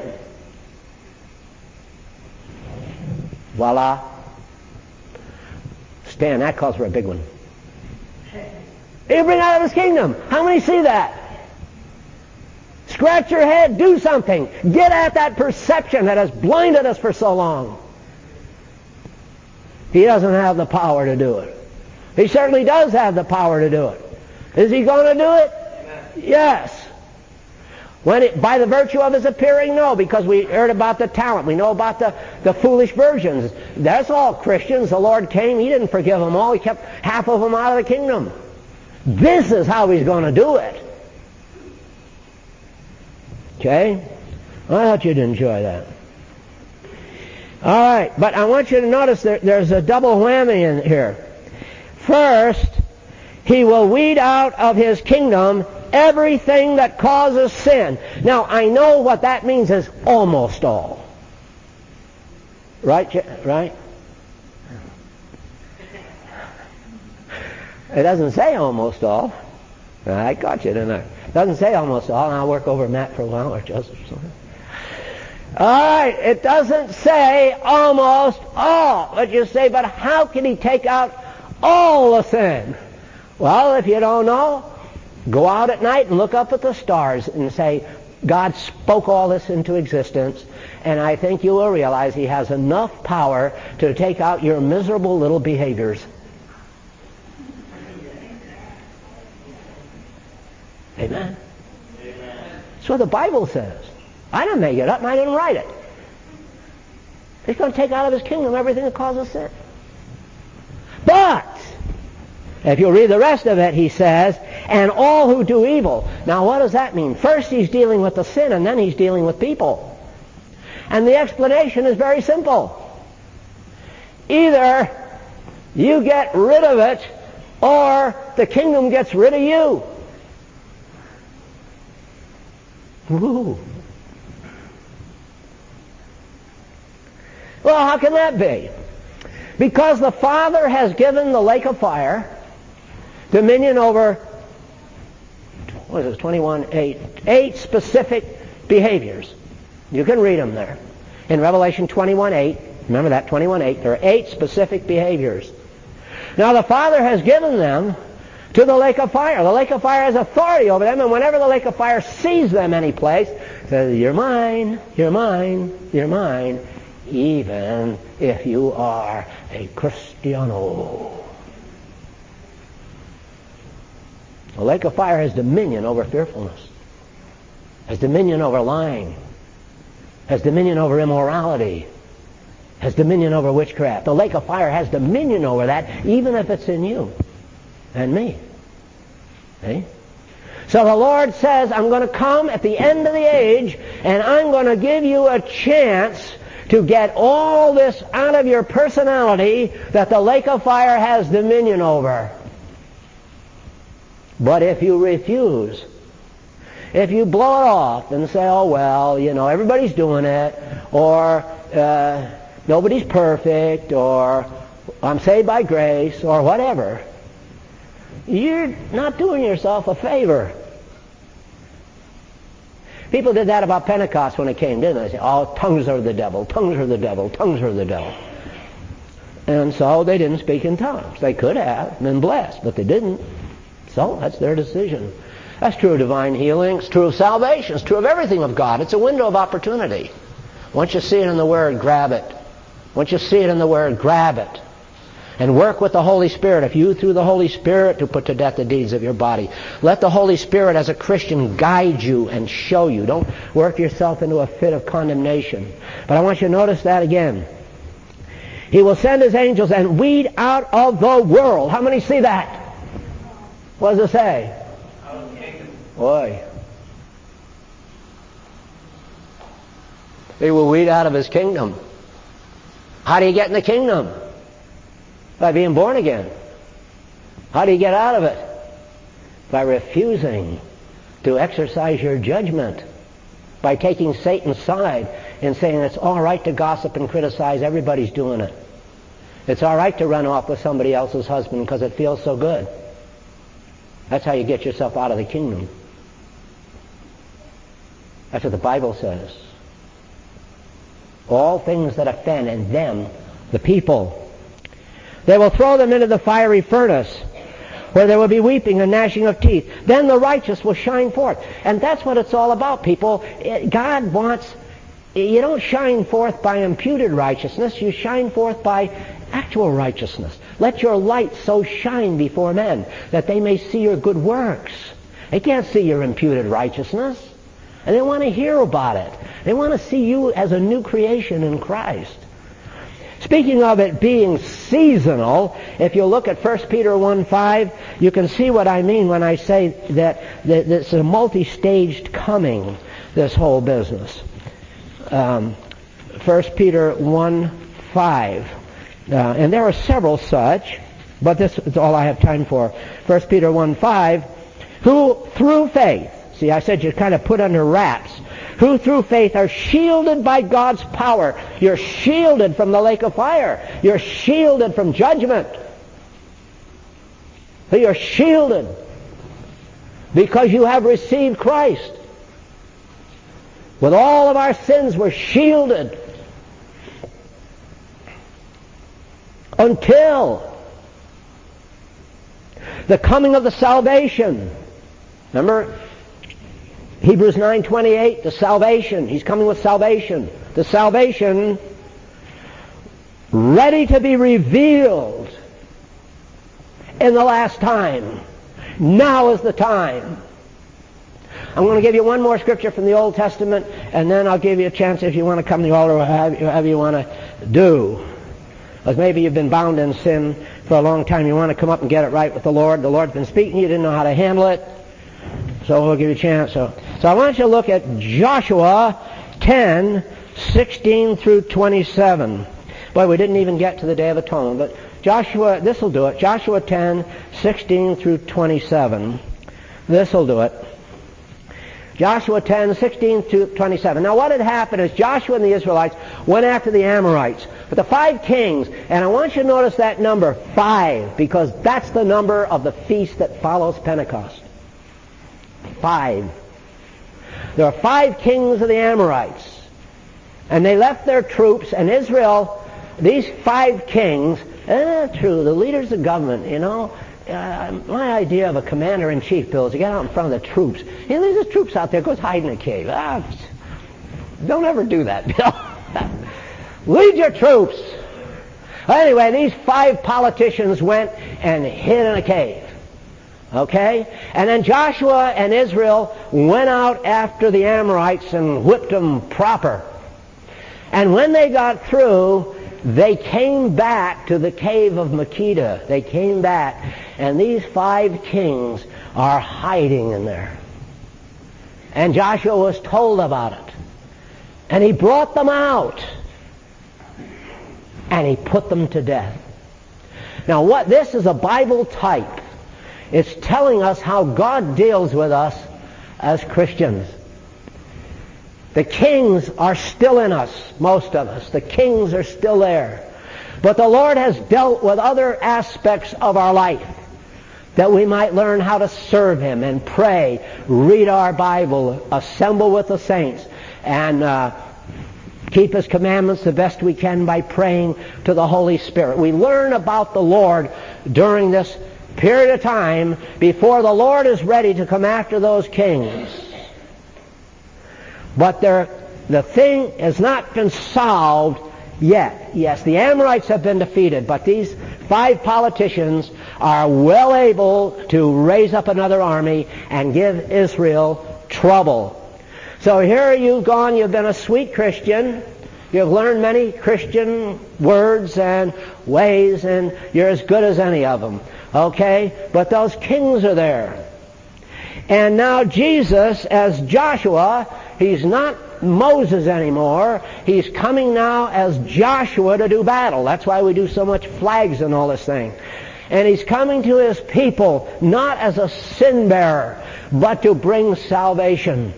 Voila. Stan, that calls for a big one. He'll bring out of His kingdom. How many see that? Scratch your head. Do something. Get at that perception that has blinded us for so long. He doesn't have the power to do it. He certainly does have the power to do it. Is He going to do it? Yes. When it, by the virtue of His appearing? No, because we heard about the talent. We know about the, the foolish virgins. That's all Christians. The Lord came. He didn't forgive them all. He kept half of them out of the kingdom. This is how He's going to do it. Okay? I thought you'd enjoy that. All right, but I want you to notice there, there's a double whammy in here. First, He will weed out of His kingdom everything that causes sin. Now, I know what that means is almost all. Right? Right? It doesn't say almost all. I got you, didn't I? It doesn't say almost all, and I'll work over Matt for a while, or Joseph or something. All right, it doesn't say almost all. But you say, but how can He take out all the sin? Well, if you don't know, go out at night and look up at the stars and say, God spoke all this into existence, and I think you will realize He has enough power to take out your miserable little behaviors. Amen. Amen. That's what the Bible says. I didn't make it up and I didn't write it. He's going to take out of His kingdom everything that causes sin. But if you read the rest of it, He says, and all who do evil. Now what does that mean? First He's dealing with the sin, and then He's dealing with people. And the explanation is very simple. Either you get rid of it, or the kingdom gets rid of you. Ooh. Well, how can that be? Because the Father has given the lake of fire dominion over, what is it, twenty-one, eight, eight specific behaviors. You can read them there. In Revelation twenty-one eight, remember that, twenty-one eight, there are eight specific behaviors. Now the Father has given them to the lake of fire. The lake of fire has authority over them, and whenever the lake of fire sees them any place, it says, you're mine, you're mine, you're mine, even if you are a Cristiano. The lake of fire has dominion over fearfulness, has dominion over lying, has dominion over immorality, has dominion over witchcraft. The lake of fire has dominion over that, even if it's in you and me. See? So the Lord says, I'm going to come at the end of the age, and I'm going to give you a chance to get all this out of your personality that the lake of fire has dominion over. But if you refuse, if you blow it off and say, oh, well, you know, everybody's doing it, or uh, nobody's perfect, or I'm saved by grace, or whatever, you're not doing yourself a favor. People did that about Pentecost when it came, didn't they? They said, oh, tongues are the devil, tongues are the devil, tongues are the devil. And so they didn't speak in tongues. They could have been blessed, but they didn't. So that's their decision. That's true of divine healing. It's true of salvation. It's true of everything of God. It's a window of opportunity. Once you see it in the Word, grab it. Once you see it in the Word, grab it. And work with the Holy Spirit. If you, through the Holy Spirit, to put to death the deeds of your body. Let the Holy Spirit, as a Christian, guide you and show you. Don't work yourself into a fit of condemnation. But I want you to notice that again. He will send His angels and weed out of the world. How many see that? What does it say? Boy. He will weed out of His kingdom. How do you get in the kingdom? By being born again. How do you get out of it? By refusing to exercise your judgment. By taking Satan's side and saying it's all right to gossip and criticize. Everybody's doing it. It's all right to run off with somebody else's husband because it feels so good. That's how you get yourself out of the kingdom. That's what the Bible says. All things that offend, and them, the people. They will throw them into the fiery furnace, where there will be weeping and gnashing of teeth. Then the righteous will shine forth. And that's what it's all about, people. God wants, you don't shine forth by imputed righteousness, you shine forth by actual righteousness. Let your light so shine before men that they may see your good works. They can't see your imputed righteousness. And they want to hear about it. They want to see you as a new creation in Christ. Speaking of it being seasonal, if you look at First Peter one five, you can see what I mean when I say that, that it's a multi-staged coming, this whole business. Um, First Peter one five. Uh, and there are several such, but this is all I have time for. First Peter one five, who through faith, see, I said you're kind of put under wraps, who through faith are shielded by God's power. You're shielded from the lake of fire. You're shielded from judgment. You're shielded because you have received Christ. With all of our sins, we're shielded until the coming of the salvation. Remember? Hebrews nine twenty-eight, the salvation. He's coming with salvation. The salvation ready to be revealed in the last time. Now is the time. I'm going to give you one more scripture from the Old Testament, and then I'll give you a chance if you want to come to the altar or however you want to do. Because maybe you've been bound in sin for a long time. You want to come up and get it right with the Lord. The Lord's been speaking. You didn't know how to handle it. So we'll give you a chance. So, so I want you to look at Joshua ten, sixteen through twenty-seven. Boy, we didn't even get to the Day of Atonement. But Joshua, this will do it. Joshua ten, sixteen through twenty-seven. This will do it. Joshua ten, sixteen to twenty-seven. Now what had happened is Joshua and the Israelites went after the Amorites. But the five kings, and I want you to notice that number, five, because that's the number of the feast that follows Pentecost. Five. There are five kings of the Amorites. And they left their troops, and Israel, these five kings, eh, true, the leaders of government, you know, uh, my idea of a commander-in-chief, Bill, is to get out in front of the troops. You know, there's the troops out there, goes hide in a cave. Ah, don't ever do that, Bill. Lead your troops. Anyway, these five politicians went and hid in a cave. Okay? And then Joshua and Israel went out after the Amorites and whipped them proper. And when they got through, they came back to the cave of Makkedah. They came back, and these five kings are hiding in there. And Joshua was told about it. And he brought them out. And he put them to death. Now what, this is a Bible type. It's telling us how God deals with us as Christians. The kings are still in us, most of us. The kings are still there. But the Lord has dealt with other aspects of our life that we might learn how to serve Him and pray, read our Bible, assemble with the saints, and uh, keep His commandments the best we can by praying to the Holy Spirit. We learn about the Lord during this period of time before the Lord is ready to come after those kings. But there, the thing has not been solved yet. Yes, the Amorites have been defeated, but these five politicians are well able to raise up another army and give Israel trouble. So here you've gone, you've been a sweet Christian, you've learned many Christian words and ways, and you're as good as any of them. Okay? But those kings are there. And now Jesus, as Joshua, he's not Moses anymore. He's coming now as Joshua to do battle. That's why we do so much flags and all this thing. And he's coming to his people not as a sin bearer, but to bring salvation.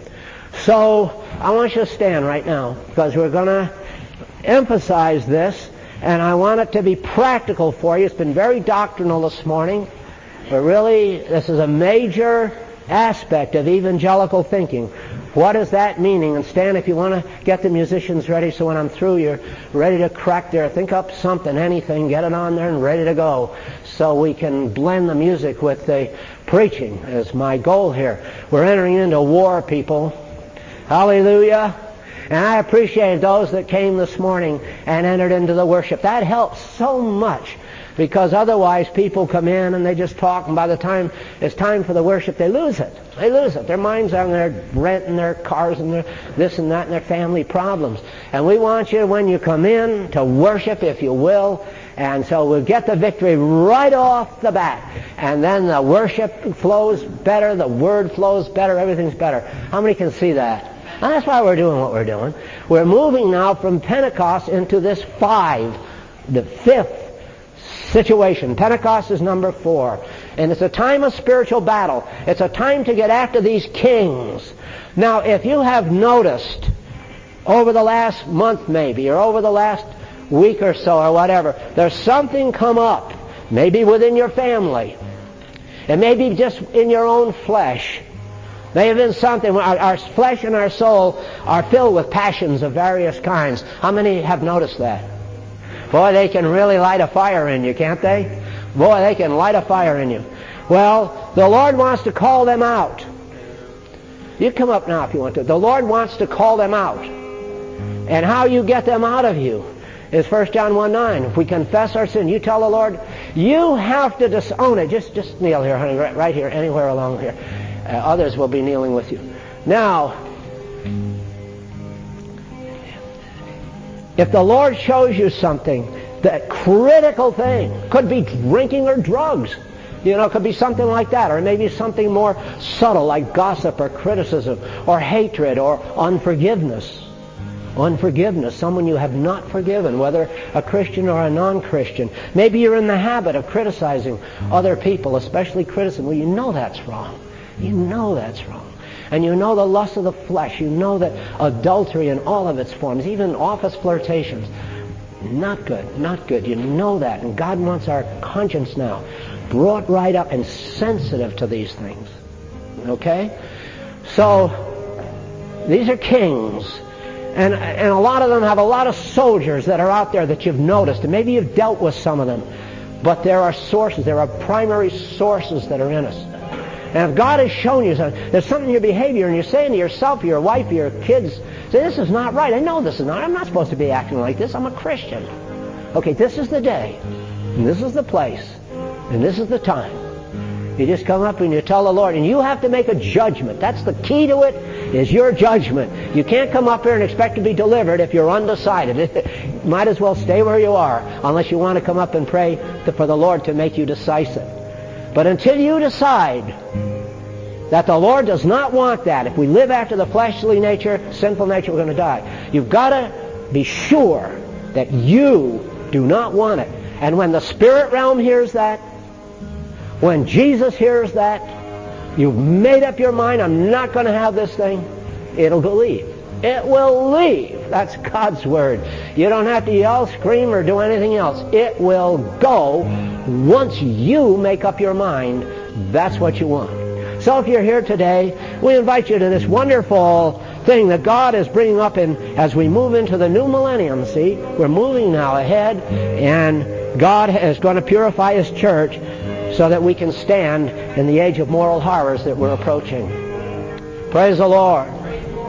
So I want you to stand right now, because we're going to emphasize this, and I want it to be practical for you. It's been very doctrinal this morning, but really this is a major aspect of evangelical thinking. What is that meaning? And Stan, if you want to get the musicians ready so when I'm through you're ready to crack there, think up something, anything, get it on there and ready to go, so we can blend the music with the preaching is my goal here. We're entering into war, people. Hallelujah. And I appreciate those that came this morning and entered into the worship. That helps so much, because otherwise people come in and they just talk, and by the time it's time for the worship, they lose it. They lose it. Their mind's on their rent and their cars and their this and that and their family problems. And we want you, when you come in, to worship, if you will. And so we'll get the victory right off the bat. And then the worship flows better, the word flows better, everything's better. How many can see that? And that's why we're doing what we're doing. We're moving now from Pentecost into this five, the fifth situation. Pentecost is number four. And it's a time of spiritual battle. It's a time to get after these kings. Now, if you have noticed over the last month maybe, or over the last week or so or whatever, there's something come up, maybe within your family. It may be just in your own flesh. May have been something. Our, our flesh and our soul are filled with passions of various kinds. How many have noticed that? Boy, they can really light a fire in you, can't they? Boy, they can light a fire in you. Well, the Lord wants to call them out. You come up now if you want to. The Lord wants to call them out. And how you get them out of you is First John one nine. If we confess our sin, you tell the Lord, you have to disown it. Just, just kneel here, honey, right, right here, anywhere along here. Uh, others will be kneeling with you. Now, if the Lord shows you something, that critical thing, could be drinking or drugs, you know, it could be something like that, or maybe something more subtle like gossip or criticism or hatred or unforgiveness. Unforgiveness, someone you have not forgiven, whether a Christian or a non-Christian. Maybe you're in the habit of criticizing other people, especially criticism. Well, you know that's wrong. You know that's wrong. And you know the lust of the flesh. You know that adultery in all of its forms, even office flirtations, not good, not good. You know that. And God wants our conscience now brought right up and sensitive to these things. Okay? So, these are kings. And, and a lot of them have a lot of soldiers that are out there that you've noticed. And maybe you've dealt with some of them. But there are sources, there are primary sources that are in us. And if God has shown you something, there's something in your behavior, and you're saying to yourself, your wife, your kids, say, this is not right. I know this is not. I'm not supposed to be acting like this. I'm a Christian. Okay, this is the day, and this is the place, and this is the time. You just come up and you tell the Lord, and you have to make a judgment. That's the key to it, is your judgment. You can't come up here and expect to be delivered if you're undecided. Might as well stay where you are, unless you want to come up and pray to, for the Lord to make you decisive. But until you decide that the Lord does not want that, if we live after the fleshly nature, sinful nature, we're going to die. You've got to be sure that you do not want it. And when the spirit realm hears that, when Jesus hears that, you've made up your mind, I'm not going to have this thing, it'll leave. It will leave. That's God's word. You don't have to yell, scream, or do anything else. It will go once you make up your mind that's what you want. So if you're here today, we invite you to this wonderful thing that God is bringing up in as we move into the new millennium. See, we're moving now ahead, and God is going to purify His church so that we can stand in the age of moral horrors that we're approaching. Praise the Lord.